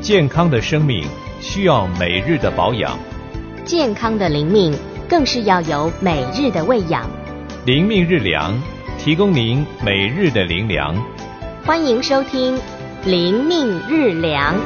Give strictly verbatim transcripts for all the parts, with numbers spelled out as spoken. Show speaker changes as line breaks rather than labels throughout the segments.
健康的生命需要每日的保养，
健康的灵命更是要有每日的喂养。
灵命日粮，提供您每日的灵粮。
欢迎收听灵命日粮。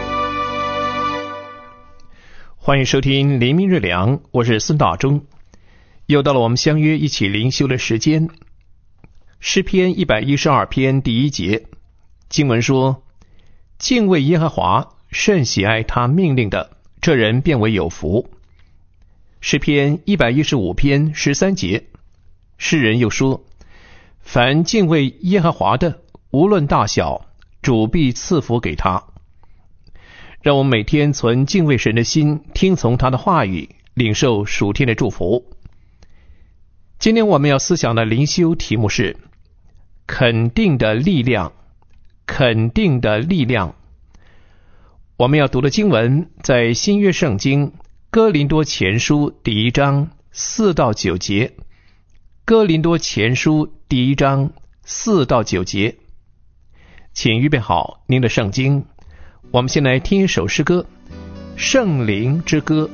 欢迎收听灵命日粮，我是孙大中。又到了我们相约一起灵修的时间。诗篇一百一十二篇第一节，经文说：敬畏耶和华，甚喜爱他命令的，这人便为有福。诗篇一百一十五篇十三节，诗人又说：凡敬畏耶和华的，无论大小，主必赐福给他。让我们每天存敬畏神的心，听从他的话语，领受属天的祝福。今天我们要思想的灵修题目是肯定的力量，肯定的力量。我们要读的经文在新约圣经哥林多前书第一章四到九节，哥林多前书第一章四到九节。请预备好您的圣经，我们先来听一首诗歌，圣灵之歌。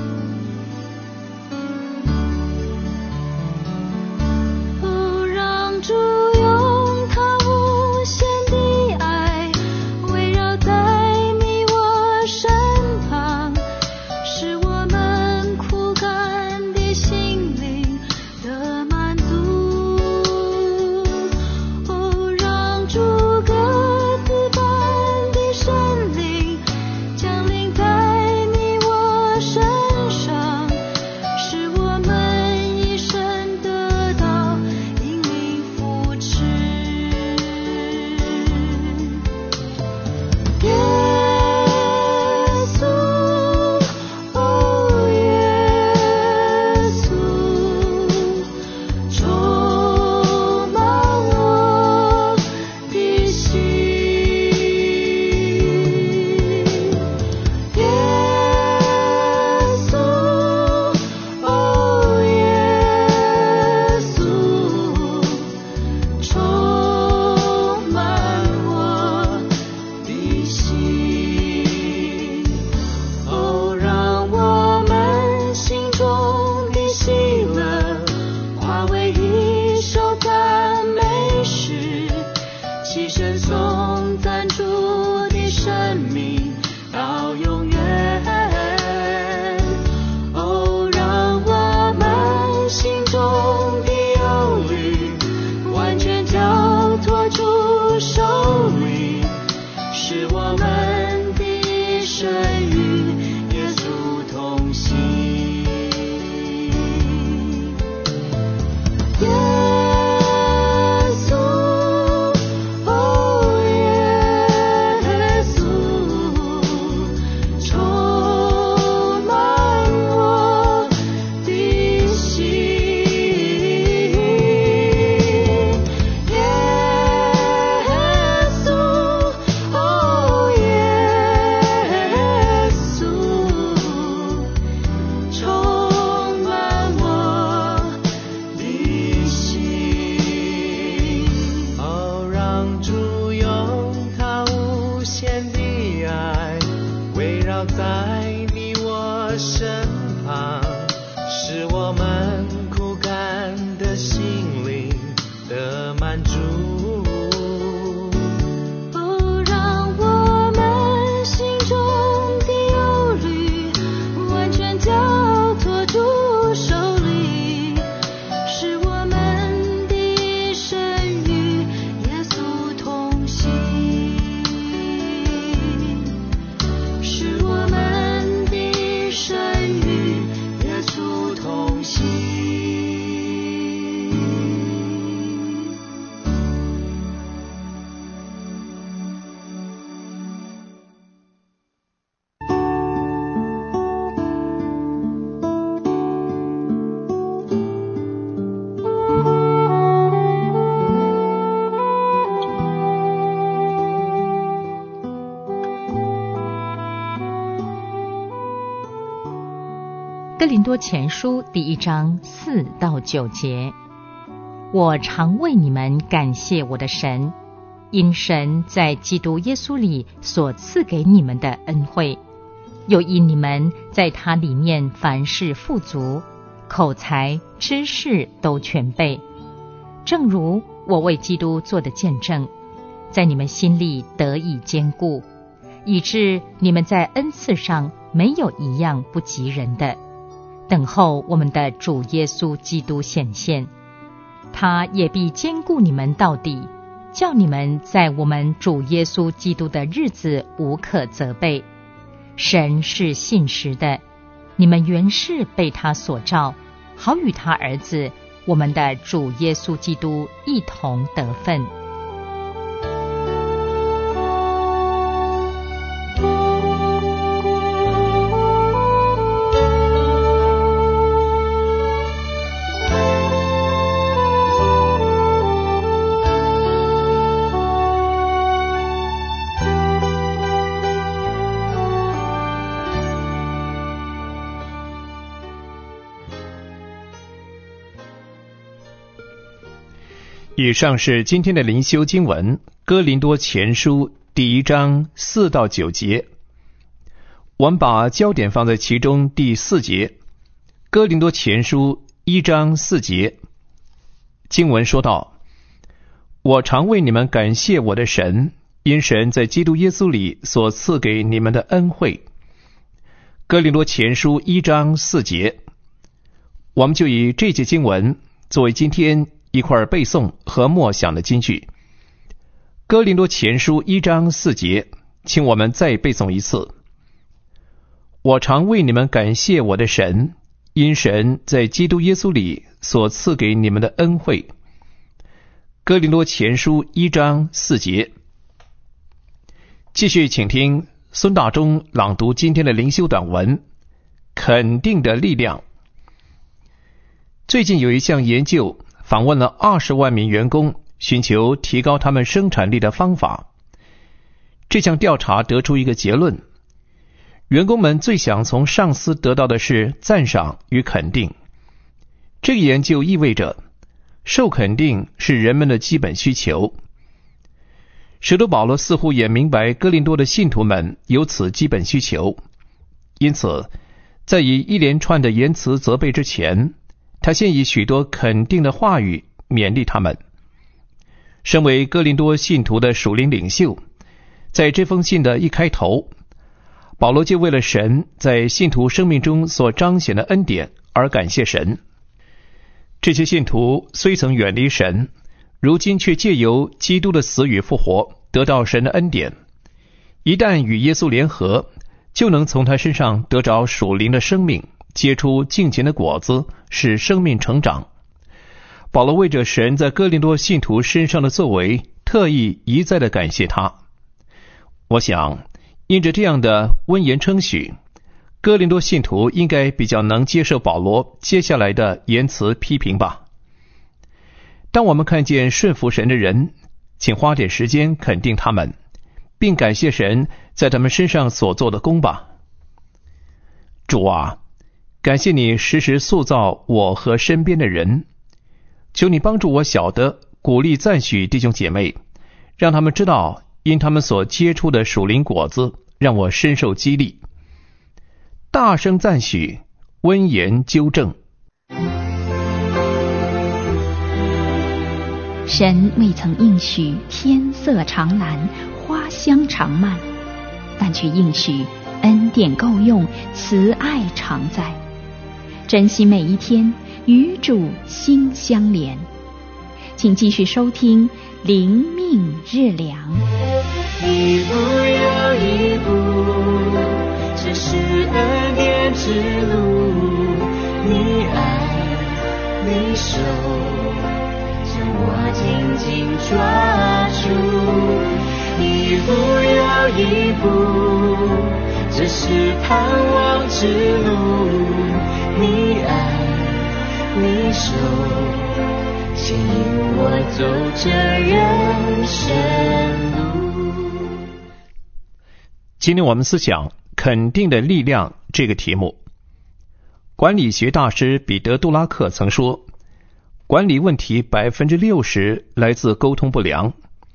哥林多前书第一章四到九节，我常为你们感谢我的神， 因神在基督耶稣里所赐给你们的恩惠，又因你们在他里面凡事富足，口才知识都全备，正如我为基督做的见证，在你们心里得以坚固，以致你们在恩赐上没有一样不及人的，等候我们的主耶稣基督显现。他也必坚固你们到底，叫你们在我们主耶稣基督的日子无可责备。神是信实的，你们原是被他所召，好与他儿子我们的主耶稣基督一同得分。
以上是今天的灵修经文，哥林多前书第一章四到九节。我们把焦点放在其中第四节，哥林多前书一章四节。经文说道：我常为你们感谢我的神，因神在基督耶稣里所赐给你们的恩惠。哥林多前书一章四节。我们就以这节经文作为今天一块背诵和默想的金句。哥林多前书一章四节，请我们再背诵一次。我常为你们感谢我的神，因神在基督耶稣里所赐给你们的恩惠。哥林多前书一章四节。继续请听孙大中朗读今天的灵修短文，肯定的力量。最近有一项研究访问了二十万名员工，寻求提高他们生产力的方法。这项调查得出一个结论：员工们最想从上司得到的是赞赏与肯定。这个研究意味着，受肯定是人们的基本需求。使徒保罗似乎也明白哥林多的信徒们有此基本需求，因此，在以一连串的言辞责备之前，他先以许多肯定的话语勉励他们。身为哥林多信徒的属灵领袖，在这封信的一开头，保罗就为了神在信徒生命中所彰显的恩典而感谢神。这些信徒虽曾远离神，如今却借由基督的死与复活得到神的恩典，一旦与耶稣联合，就能从他身上得着属灵的生命，结出敬虔的果子，使生命成长。保罗为着神在哥林多信徒身上的作为，特意一再的感谢他。我想，因着这样的温言称许，哥林多信徒应该比较能接受保罗接下来的言辞批评吧。当我们看见顺服神的人，请花点时间肯定他们，并感谢神在他们身上所做的工吧。主啊，感谢你时时塑造我和身边的人，求你帮助我晓得鼓励赞许弟兄姐妹，让他们知道因他们所结出的属灵果子，让我深受激励。大声赞许，温言纠正。
神未曾应许天色常蓝，花香常漫，但却应许恩典够用，慈爱常在。珍惜每一天，与主心相连。请继续收听灵命日粮。
一步又一步，这是恩典之路，你爱你手将我紧紧抓住。一步又一步，这是盼望之路，你爱你手牵引我走这人生路。
今天我们思想肯定的力量这个题目。管理学大师彼得·杜拉克曾说，管理问题百分之六十来自沟通不良，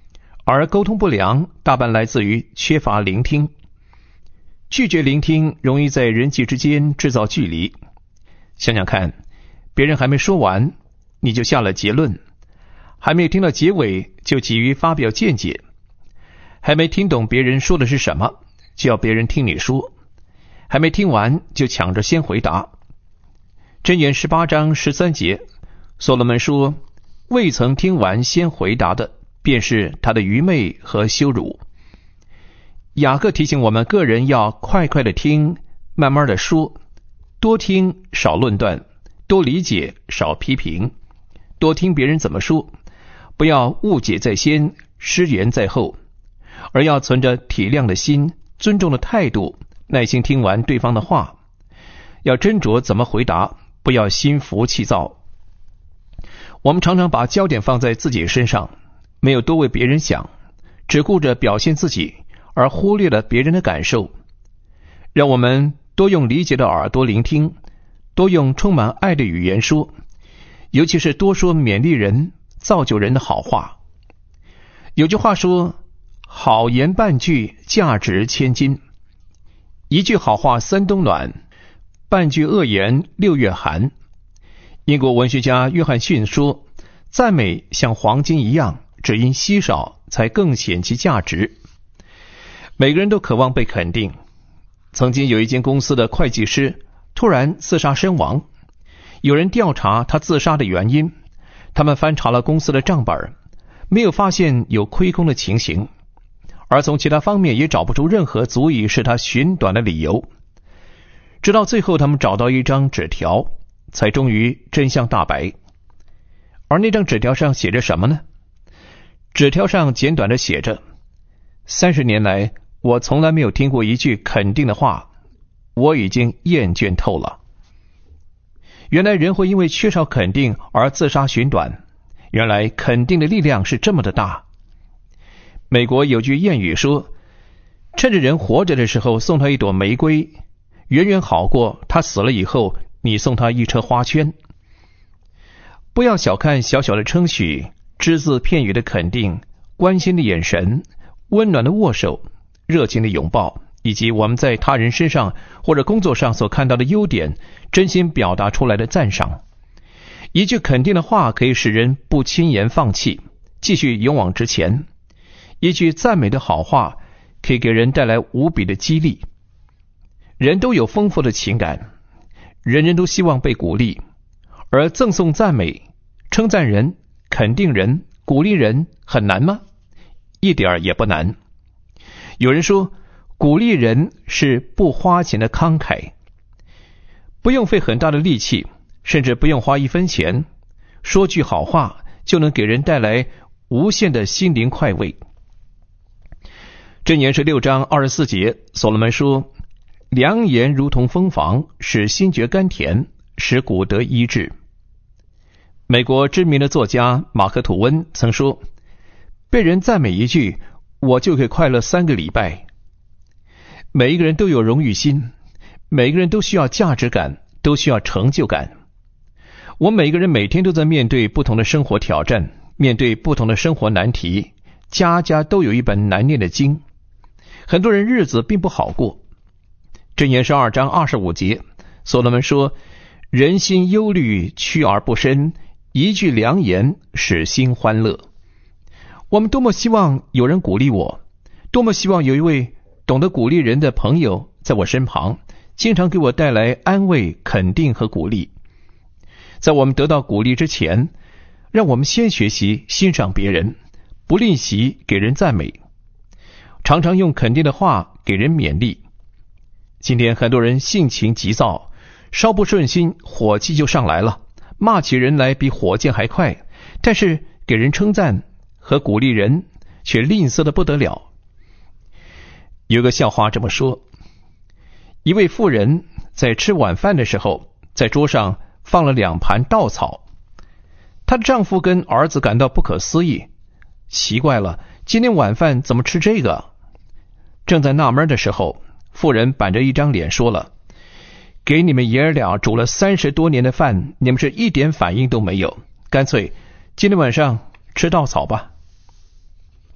而沟通不良大半来自于缺乏聆听。拒绝聆听容易在人际之间制造距离。想想看，别人还没说完，你就下了结论；还没听到结尾，就急于发表见解；还没听懂别人说的是什么，就要别人听你说；还没听完，就抢着先回答。箴言十八章十三节，所罗门说，未曾听完先回答的，便是他的愚昧和羞辱。雅各提醒我们个人要快快的听，慢慢的说，多听少论断，多理解少批评，多听别人怎么说，不要误解在先，失言在后，而要存着体谅的心，尊重的态度，耐心听完对方的话，要斟酌怎么回答，不要心浮气躁。我们常常把焦点放在自己身上，没有多为别人想，只顾着表现自己，而忽略了别人的感受。让我们多用理解的耳朵聆听，多用充满爱的语言说，尤其是多说勉励人、造就人的好话。有句话说，好言半句，价值千金。一句好话三冬暖，半句恶言六月寒。英国文学家约翰逊说，赞美像黄金一样，只因稀少，才更显其价值。每个人都渴望被肯定。曾经有一间公司的会计师突然自杀身亡，有人调查他自杀的原因，他们翻查了公司的账本，没有发现有亏空的情形，而从其他方面也找不出任何足以使他寻短的理由。直到最后他们找到一张纸条，才终于真相大白。而那张纸条上写着什么呢？纸条上简短的写着，三十年来我从来没有听过一句肯定的话，我已经厌倦透了。原来人会因为缺少肯定而自杀寻短，原来肯定的力量是这么的大。美国有句谚语说，趁着人活着的时候送他一朵玫瑰，远远好过他死了以后你送他一车花圈。不要小看小小的称许，只字片语的肯定，关心的眼神，温暖的握手，热情的拥抱，以及我们在他人身上或者工作上所看到的优点，真心表达出来的赞赏。一句肯定的话可以使人不轻言放弃，继续勇往直前。一句赞美的好话可以给人带来无比的激励。人都有丰富的情感，人人都希望被鼓励，而赠送赞美、称赞人、肯定人、鼓励人很难吗？一点儿也不难。有人说，鼓励人是不花钱的慷慨，不用费很大的力气，甚至不用花一分钱，说句好话就能给人带来无限的心灵快慰。箴言是六章二十四节，所罗门说，良言如同蜂房，使心觉甘甜，使骨得医治。美国知名的作家马克吐温曾说，被人赞美一句，我就可以快乐三个礼拜。每一个人都有荣誉心，每一个人都需要价值感，都需要成就感。我们每一个人每天都在面对不同的生活挑战，面对不同的生活难题，家家都有一本难念的经。很多人日子并不好过。箴言十二章二十五节，所罗门说，人心忧虑，屈而不伸，一句良言，使心欢乐。我们多么希望有人鼓励我，多么希望有一位懂得鼓励人的朋友在我身旁，经常给我带来安慰、肯定和鼓励。在我们得到鼓励之前，让我们先学习欣赏别人，不吝惜给人赞美，常常用肯定的话给人勉励。今天很多人性情急躁，稍不顺心火气就上来了，骂起人来比火箭还快，但是给人称赞和鼓励人却吝啬的不得了。有个笑话这么说，一位妇人在吃晚饭的时候，在桌上放了两盘稻草。她的丈夫跟儿子感到不可思议，奇怪了，今天晚饭怎么吃这个？正在纳闷的时候，妇人板着一张脸说了，给你们爷儿俩煮了三十多年的饭，你们是一点反应都没有，干脆今天晚上吃稻草吧。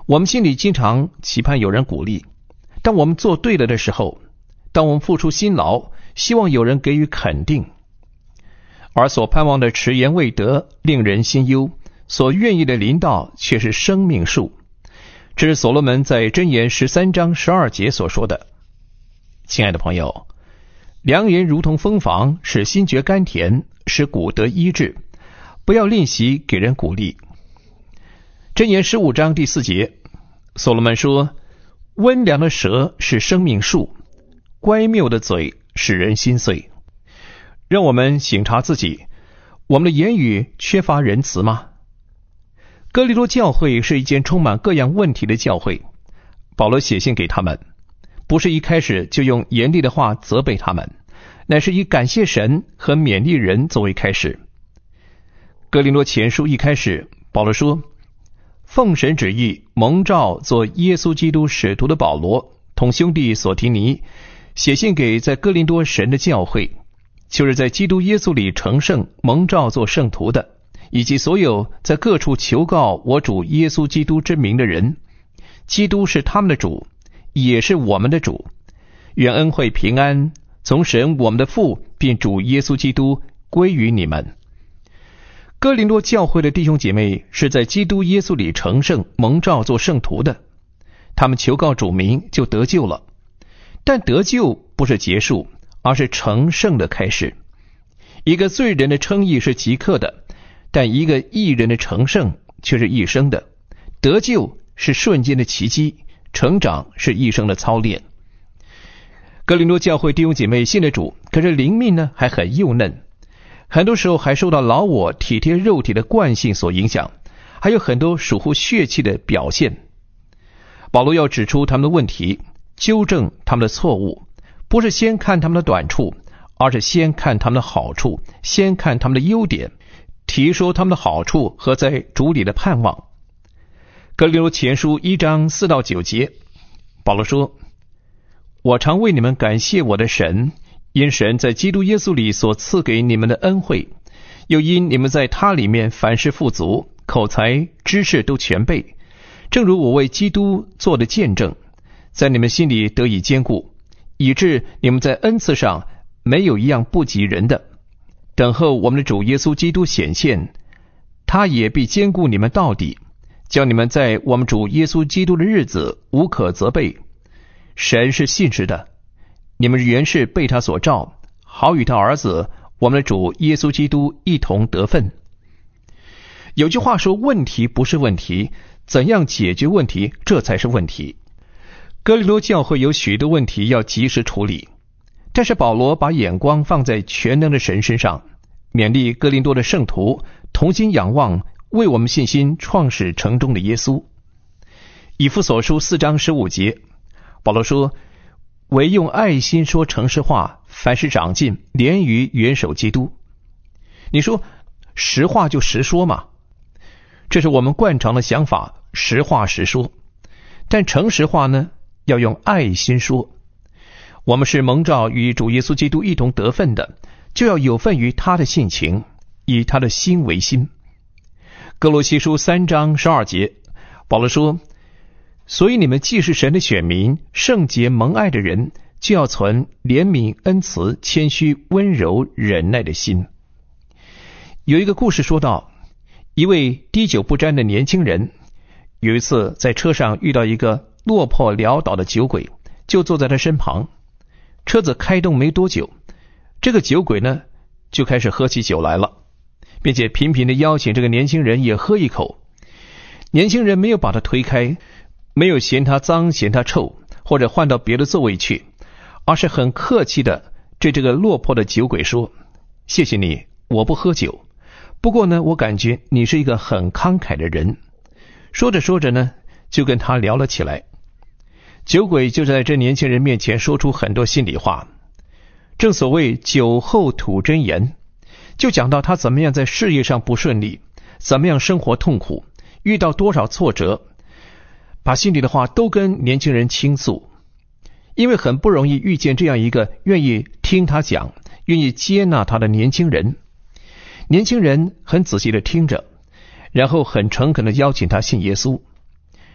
我们心里经常期盼有人鼓励，当我们做对了的时候，当我们付出辛劳，希望有人给予肯定，而所盼望的迟延未得，令人心忧，所愿意的临到却是生命树。这是所罗门在箴言十三章十二节所说的。亲爱的朋友，良言如同蜂房，使心觉甘甜，使骨得医治，不要吝惜给人鼓励。箴言十五章第四节，所罗门说，温良的舌是生命树，乖谬的嘴使人心碎。让我们省察自己，我们的言语缺乏仁慈吗？哥林多教会是一间充满各样问题的教会，保罗写信给他们，不是一开始就用严厉的话责备他们，乃是以感谢神和勉励人作为开始。哥林多前书一开始，保罗说，奉神旨意蒙召做耶稣基督使徒的保罗，同兄弟所提尼，写信给在哥林多神的教会，就是在基督耶稣里成圣蒙召做圣徒的，以及所有在各处求告我主耶稣基督之名的人。基督是他们的主，也是我们的主。愿恩惠平安从神我们的父并主耶稣基督归于你们。哥林多教会的弟兄姐妹是在基督耶稣里成圣蒙召做圣徒的，他们求告主名就得救了。但得救不是结束，而是成圣的开始。一个罪人的称义是即刻的，但一个义人的成圣却是一生的。得救是瞬间的奇迹，成长是一生的操练。哥林多教会弟兄姐妹信了主，可是灵命呢还很幼嫩，很多时候还受到老我体贴肉体的惯性所影响，还有很多属乎血气的表现。保罗要指出他们的问题，纠正他们的错误，不是先看他们的短处，而是先看他们的好处，先看他们的优点，提说他们的好处和在主里的盼望。哥林多前书一章四到九节，保罗说，我常为你们感谢我的神，因神在基督耶稣里所赐给你们的恩惠，又因你们在他里面凡事富足，口才知识都全备，正如我为基督做的见证，在你们心里得以坚固，以致你们在恩赐上没有一样不及人的。等候我们的主耶稣基督显现，他也必坚固你们到底，叫你们在我们主耶稣基督的日子无可责备。神是信实的，你们原是被他所召，好与他儿子我们的主耶稣基督一同得分。有句话说，问题不是问题，怎样解决问题，这才是问题。哥林多教会有许多问题要及时处理，但是保罗把眼光放在全能的神身上，勉励哥林多的圣徒同心仰望为我们信心创始成终的耶稣。以弗所书四章十五节，保罗说，唯用爱心说诚实话，凡事长进，连于元首基督。你说实话就实说嘛，这是我们惯常的想法，实话实说。但诚实话呢，要用爱心说。我们是蒙召与主耶稣基督一同得分的，就要有份于他的性情，以他的心为心。哥罗西书三章十二节，保罗说，所以你们既是神的选民，圣洁蒙爱的人，就要存怜悯、恩慈、谦虚、温柔、忍耐的心。有一个故事说到，一位滴酒不沾的年轻人，有一次在车上遇到一个落魄潦倒的酒鬼，就坐在他身旁。车子开动没多久，这个酒鬼呢就开始喝起酒来了，并且频频地邀请这个年轻人也喝一口。年轻人没有把他推开，没有嫌他脏嫌他臭，或者换到别的座位去，而是很客气地对这个落魄的酒鬼说，谢谢你，我不喝酒，不过呢我感觉你是一个很慷慨的人。说着说着呢就跟他聊了起来。酒鬼就在这年轻人面前说出很多心里话，正所谓酒后吐真言，就讲到他怎么样在事业上不顺利，怎么样生活痛苦，遇到多少挫折，把心里的话都跟年轻人倾诉。因为很不容易遇见这样一个愿意听他讲，愿意接纳他的年轻人。年轻人很仔细地听着，然后很诚恳地邀请他信耶稣。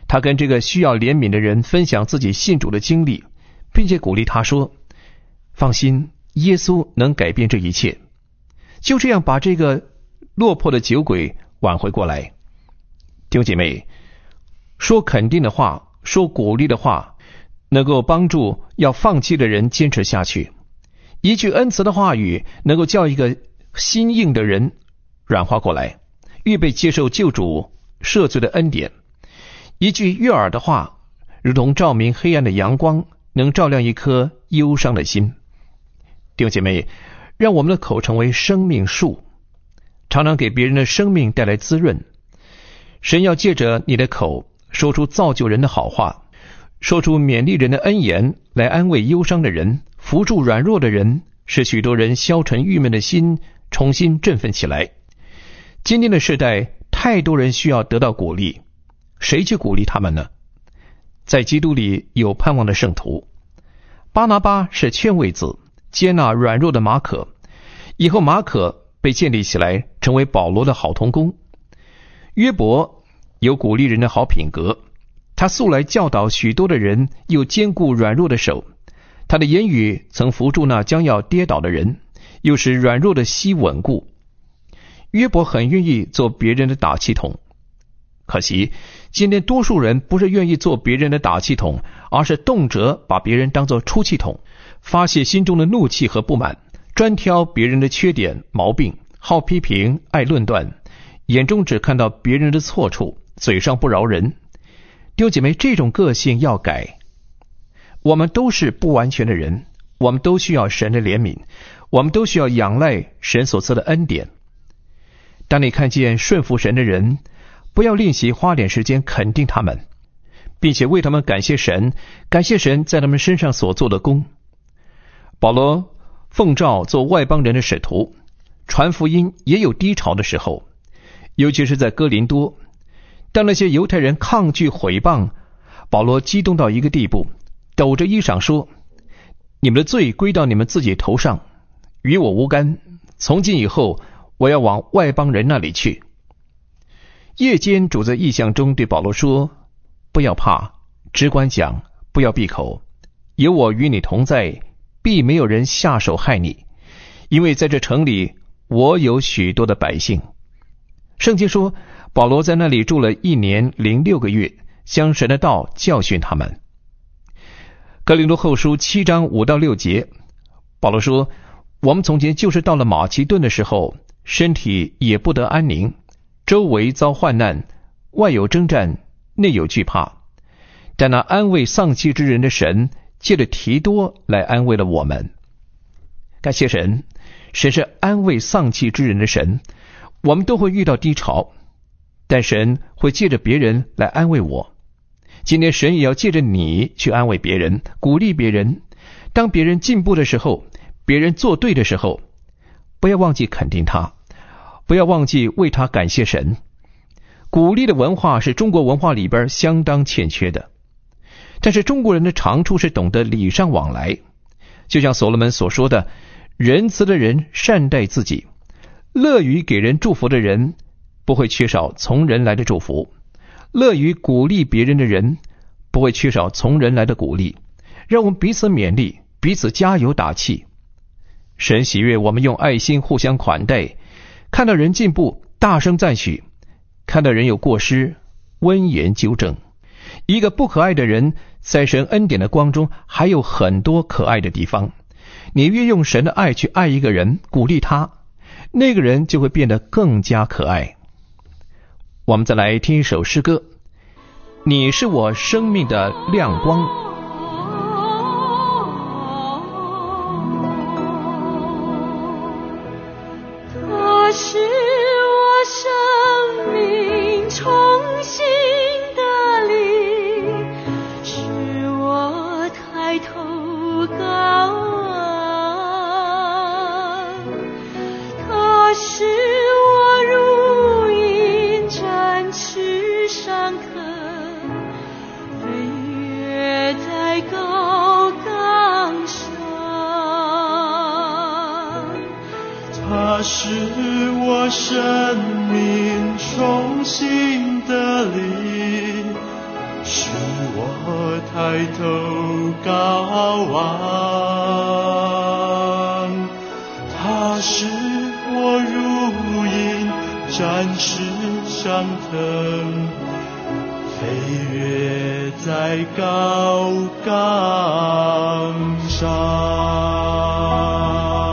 他跟这个需要怜悯的人分享自己信主的经历，并且鼓励他说，放心，耶稣能改变这一切。就这样把这个落魄的酒鬼挽回过来。弟兄姐妹，说肯定的话，说鼓励的话，能够帮助要放弃的人坚持下去。一句恩慈的话语能够叫一个心硬的人软化过来，预备接受救主赦罪的恩典。一句悦耳的话如同照明黑暗的阳光，能照亮一颗忧伤的心。弟兄姐妹，让我们的口成为生命树，常常给别人的生命带来滋润。神要借着你的口说出造就人的好话，说出勉励人的恩言，来安慰忧伤的人，扶助软弱的人，使许多人消沉郁闷的心重新振奋起来。今天的世代，太多人需要得到鼓励，谁去鼓励他们呢？在基督里有盼望的圣徒。巴拿巴是劝慰子，接纳软弱的马可，以后马可被建立起来，成为保罗的好同工。约伯有鼓励人的好品格，他素来教导许多的人，又坚固软弱的手。他的言语曾扶助那将要跌倒的人，又使软弱的膝稳固。约伯很愿意做别人的打气筒，可惜今天多数人不是愿意做别人的打气筒，而是动辄把别人当作出气筒，发泄心中的怒气和不满，专挑别人的缺点毛病，好批评，爱论断，眼中只看到别人的错处，嘴上不饶人。弟兄姐妹，这种个性要改。我们都是不完全的人，我们都需要神的怜悯，我们都需要仰赖神所赐的恩典。当你看见顺服神的人，不要吝惜花点时间肯定他们，并且为他们感谢神，感谢神在他们身上所做的工。保罗奉召做外邦人的使徒，传福音也有低潮的时候，尤其是在哥林多。当那些犹太人抗拒毁谤，保罗激动到一个地步，抖着衣裳说，你们的罪归到你们自己头上，与我无干，从今以后我要往外邦人那里去。夜间主在异象中对保罗说，不要怕，只管讲，不要闭口，有我与你同在，必没有人下手害你，因为在这城里我有许多的百姓。圣经说，保罗在那里住了一年零六个月，将神的道教训他们。哥林多后书七章五到六节，保罗说，我们从前就是到了马其顿的时候，身体也不得安宁，周围遭患难，外有征战，内有惧怕。但那安慰丧气之人的神，借着提多来安慰了我们。感谢神，神是安慰丧气之人的神。我们都会遇到低潮，但神会借着别人来安慰我。今天神也要借着你去安慰别人，鼓励别人。当别人进步的时候，别人做对的时候，不要忘记肯定他，不要忘记为他感谢神。鼓励的文化是中国文化里边相当欠缺的，但是中国人的长处是懂得礼尚往来。就像所罗门所说的，仁慈的人善待自己，乐于给人祝福的人不会缺少从人来的祝福，乐于鼓励别人的人不会缺少从人来的鼓励。让我们彼此勉励，彼此加油打气。神喜悦我们用爱心互相款待，看到人进步大声赞许，看到人有过失温言纠正。一个不可爱的人，在神恩典的光中还有很多可爱的地方。你越用神的爱去爱一个人，鼓励他，那个人就会变得更加可爱。我们再来听一首诗歌，你是我生命的亮光。
它是我生命重新的灵，使我抬头高望。它是我如鹰展翅上腾，飞跃在高岗上。它是我生命重新的灵，
抬头高望，他使我如鹰展翅上腾，飞跃在高岗上。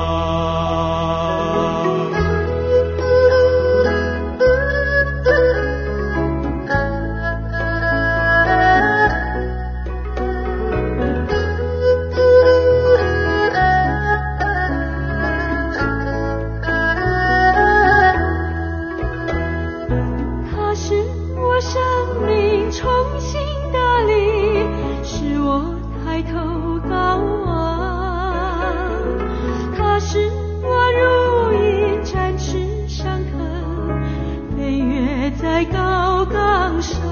在高岗上，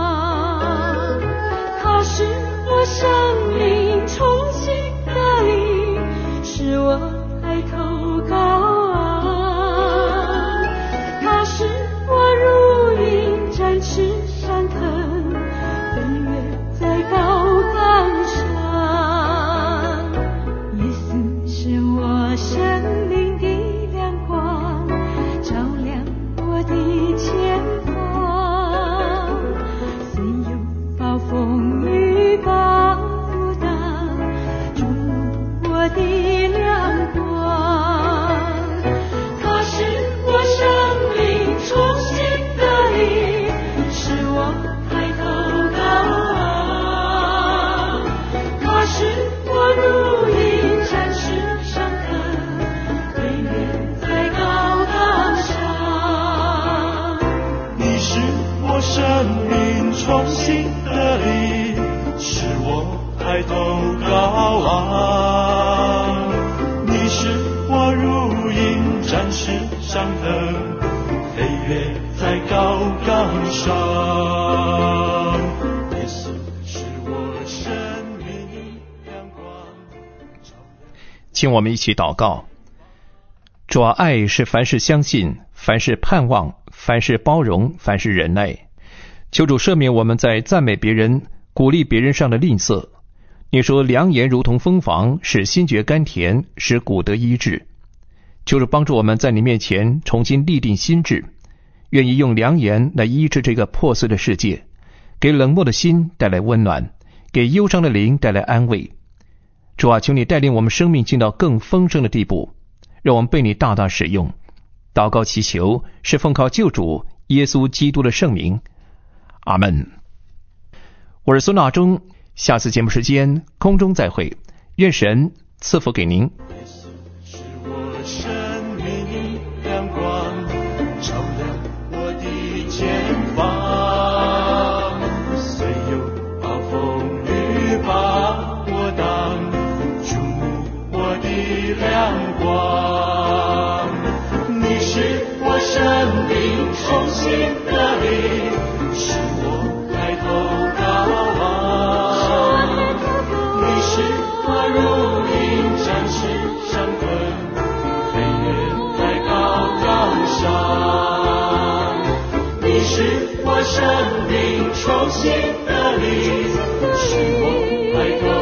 它使我生命重新得力，使我抬头高望。它使我如鹰展翅上腾，飞跃在高岗上。耶稣是我生命的亮光，照亮我的前方。风雨暴挡，注目我的亮光。它使我生命重新得力，使我抬头高望。它使我如鹰展翅上腾，飞跃在高岗上。
你使我生命重新得力，使我抬头高望。你使我如鹰展翅上腾，飞跃在高岗上。耶稣是我生命亮光。
请我们一起祷告。主啊，爱是凡事相信，凡事盼望，凡事包容，凡事忍耐。求主赦免我们在赞美别人、鼓励别人上的吝啬。你说良言如同蜂房，使心觉甘甜，使骨得医治。求主帮助我们在你面前重新立定心志，愿意用良言来医治这个破碎的世界，给冷漠的心带来温暖，给忧伤的灵带来安慰。主啊，求你带领我们生命进到更丰盛的地步，让我们被你大大使用。祷告祈求是奉靠救主耶稣基督的圣名，阿们。我是孙大中，下次节目时间空中再会，愿神赐福给您。
是我生命亮光，照亮我的前方。虽有暴风雨把我挡，注目我的亮光。你是我生命重新得力，使我抬头高望。你是我如鹰展翅上腾，飞跃在高岗上。你是我生命重新得力，使我抬头